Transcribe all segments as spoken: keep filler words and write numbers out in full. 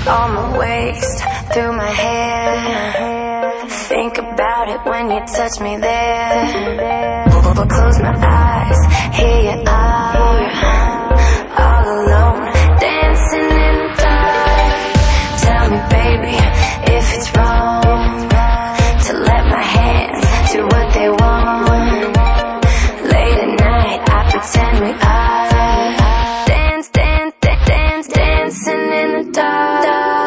on my waist, through my hair. Think about it when you touch me there. But close my eyes, here you are, all alone, dancing in the dark. Tell me, baby, if it's wrong to let my hands do what they want. Late at night, I pretend we are dance, dance, dance, dance, dancing in the dark.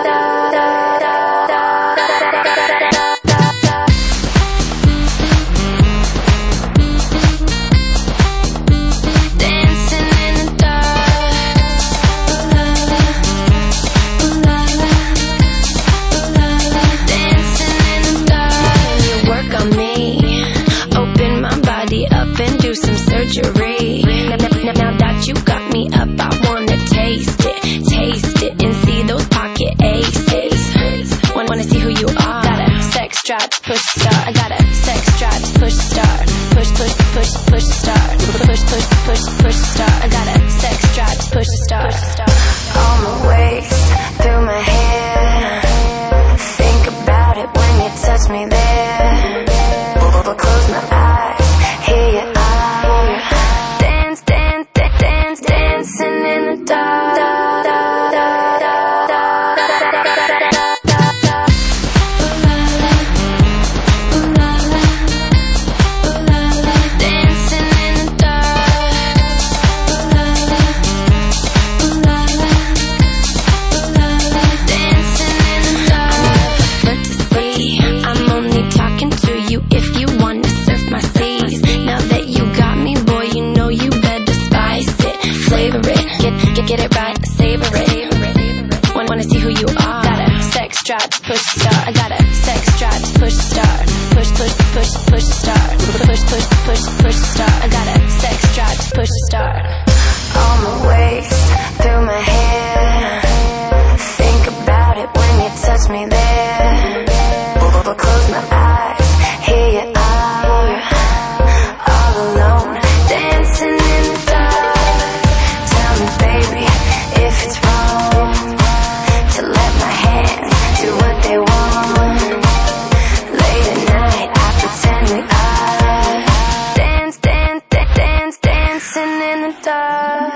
Now, now, now that you got me up, I wanna taste it, taste it, and see those pocket aces. Wanna, wanna see who you are. Got a sex drive, push start. I got a sex drive, push start. Push, push, push, push start. Push, push, push, push start. I got a sex drive, push start. On my waist, through my hair. Think about it when you touch me there. But close my eyes, here you are. Dancing in the dark. Dancing in the dark. Dancing in the dark. But to see, I'm only talking to you if you want to surf my seas. Now that you got me, boy, you know you better spice it. Flavor it, get, get, get it right, savor it. Wanna, wanna see who you are. Got a sex drive, push start. I got a sex drive, push start. Push, push, push, push start. Push, push, push, push start. I got a sex drive, push start. On my waist, through my hair. Think about it when you touch me there. But close my eyes, here you are, all alone, dancing in the dark. Tell me, baby, if it's wrong to let my hands do what they want. Late at night, I pretend we are dance, dance, dance, dance, dancing in the dark.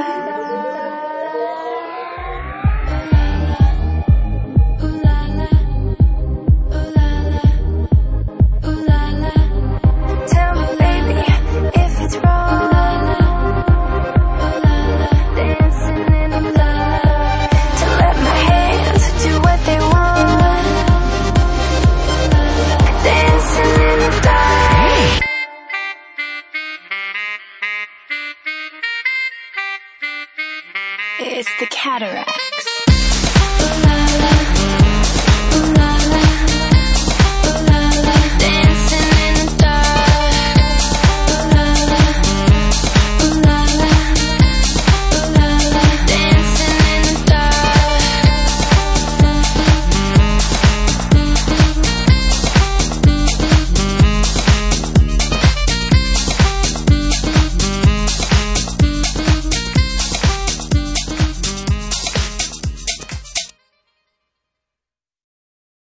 It's the Cataracts.